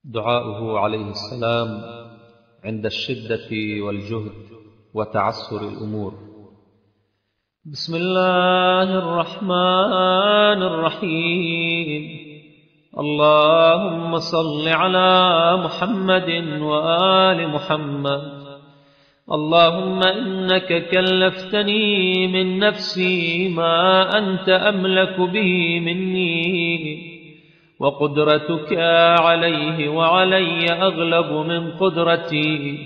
دعاؤه عليه السلام عند الشدة والجهد وتعسر الأمور. بسم الله الرحمن الرحيم. اللهم صل على محمد وآل محمد. اللهم إنك كلفتني من نفسي ما أنت أملك به مني، وقدرتك عليه وعلي أغلب من قدرتي،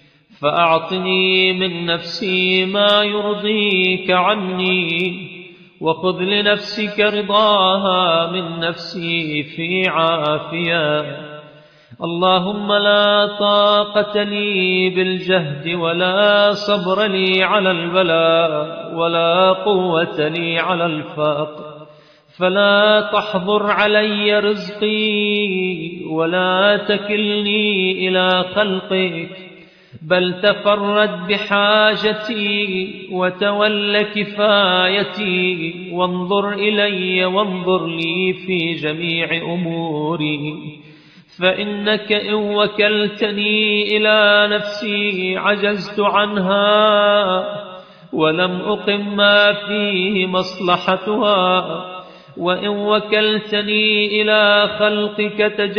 فأعطني من نفسي ما يرضيك عني، وخذ لنفسك رضاها من نفسي في عافية. اللهم لا طاقة لي بالجهد ولا صبر لي على البلاء ولا قوة لي على الفقر، فلا تحظر علي رزقي ولا تكلني إلى خلقك، بل تفرد بحاجتي وتول كفايتي، وانظر إلي وانظر لي في جميع أموري، فإنك إن وكلتني إلى نفسي عجزت عنها ولم أقم ما فيه مصلحتها، وإن وكلتني إلى خلقك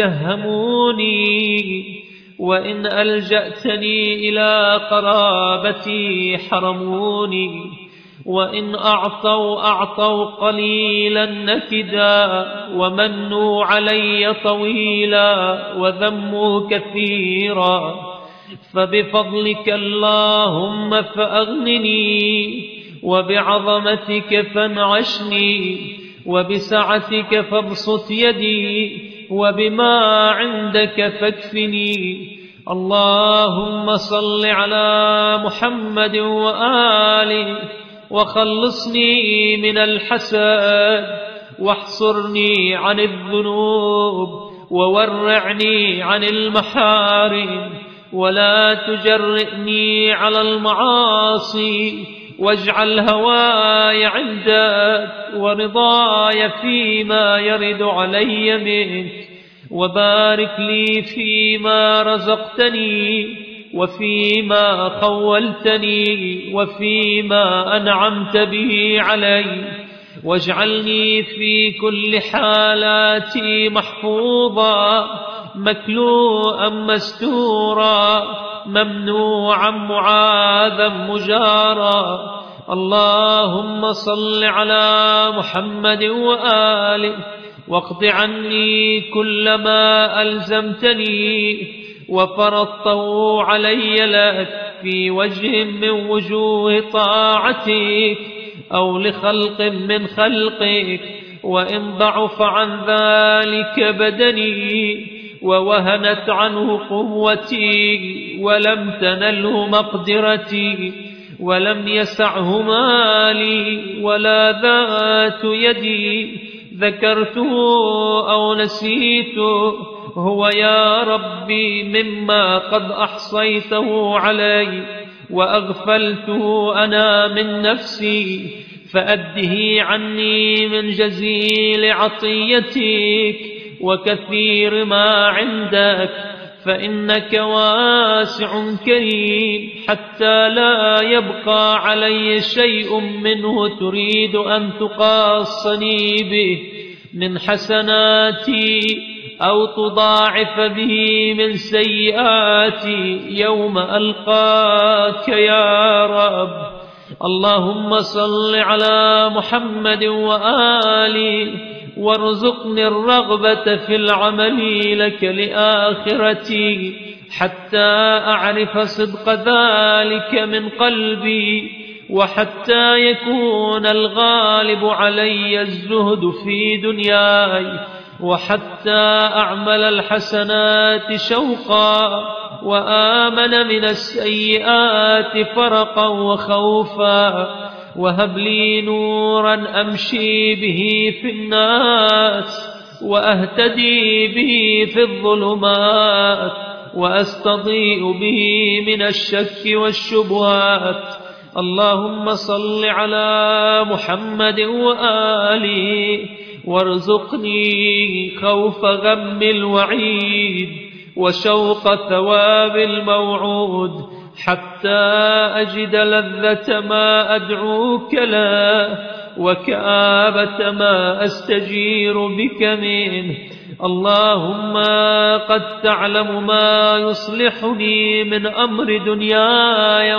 تجهموني، وإن ألجأتني إلى قرابتي حرموني، وإن أعطوا قليلا نكدا، ومنوا علي طويلا وذموا كثيرا، فبفضلك اللهم فأغنني، وبعظمتك فانعشني، وبسعتك فابسط يدي، وبما عندك فاكفني. اللهم صل على محمد وآله، وخلصني من الحسد، واحصرني عن الذنوب، وورعني عن المحارم، ولا تجرئني على المعاصي، واجعل هواي عندك ورضاي فيما يرد علي منك، وبارك لي فيما رزقتني، وفيما خولتني، وفيما أنعمت به علي، واجعلني في كل حالاتي محفوظا مكلوءا مستورا ممنوعا معاذا مجارا. اللهم صل على محمد وآله، واقض عني كل ما ألزمتني وفرضته علي لك في وجه من وجوه طاعتك أو لخلق من خلقك، وإن ضعف عن ذلك بدني ووهنت عنه قوتي ولم تنله مقدرتي ولم يسعه مالي ولا ذات يدي، ذكرته أو نسيته، هو يا ربي مما قد أحصيته علي وأغفلته أنا من نفسي، فأده عني من جزيل عطيتك وكثير ما عندك، فإنك واسع كريم حتى لا يبقى علي شيء منه تريد أن تقاصني به من حسناتي أو تضاعف به من سيئاتي يوم ألقاك يا رب. اللهم صل على محمد وآله، وارزقني الرغبة في العمل لك لآخرتي، حتى أعرف صدق ذلك من قلبي، وحتى يكون الغالب علي الزهد في دنياي، وحتى أعمل الحسنات شوقا، وآمن من السيئات فرقا وخوفا، وهب لي نورا أمشي به في الناس، وأهتدي به في الظلمات، وأستضيء به من الشك والشبهات. اللهم صل على محمد وآله، وارزقني خوف غم الوعيد، وشوق ثواب الموعود، حتى أجد لذة ما أدعوك له وكآبة ما أستجير بك منه. اللهم قد تعلم ما يصلحني من أمر دنياي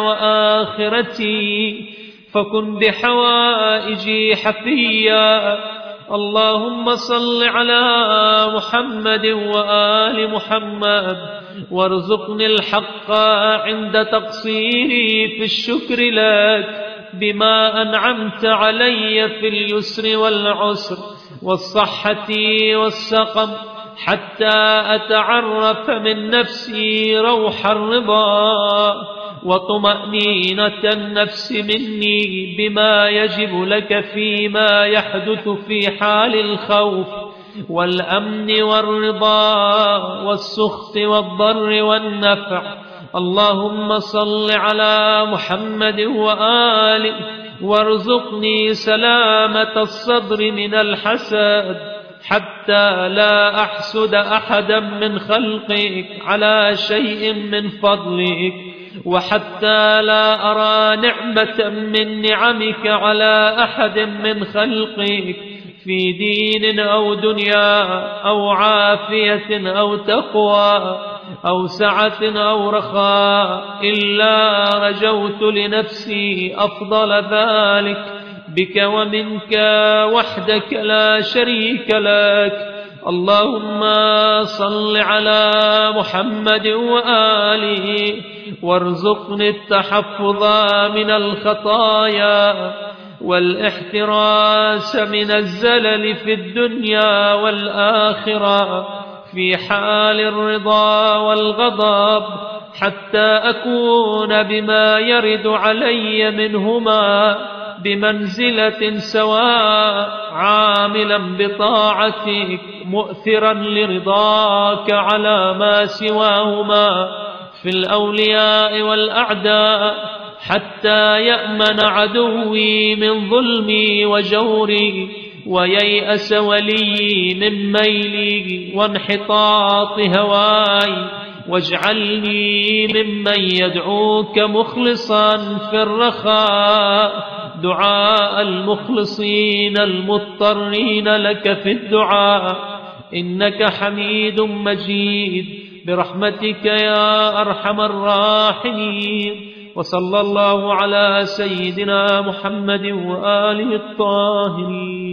وآخرتي، فكن بحوائجي حفيا. اللهم صل على محمد وآل محمد، وارزقني الحق عند تقصيري في الشكر لك بما أنعمت علي في اليسر والعسر والصحة والسقم، حتى أتعرف من نفسي روح الرضا وطمأنينة النفس مني بما يجب لك فيما يحدث في حال الخوف والأمن والرضا والسخط والضر والنفع. اللهم صل على محمد وآله، وارزقني سلامة الصدر من الحسد، حتى لا أحسد أحدا من خلقك على شيء من فضلك، وحتى لا أرى نعمة من نعمك على أحد من خلقك في دين أو دنيا أو عافية أو تقوى أو سعة أو رخاء، إلا رجوت لنفسي أفضل ذلك بك ومنك وحدك لا شريك لك. اللهم صل على محمد وآله، وارزقني التحفظ من الخطايا والاحتراس من الزلل في الدنيا والآخرة في حال الرضا والغضب، حتى أكون بما يرد علي منهما بمنزلة سواء، عاملا بطاعتك مؤثرا لرضاك على ما سواهما في الأولياء والأعداء، حتى يأمن عدوي من ظلمي وجوري، وييأس ولي من ميلي وانحطاط هواي، واجعلني ممن يدعوك مخلصا في الرخاء دعاء المخلصين المضطرين لك في الدعاء، إنك حميد مجيد برحمتك يا أرحم الراحمين. وصلى الله على سيدنا محمد وآله الطاهرين.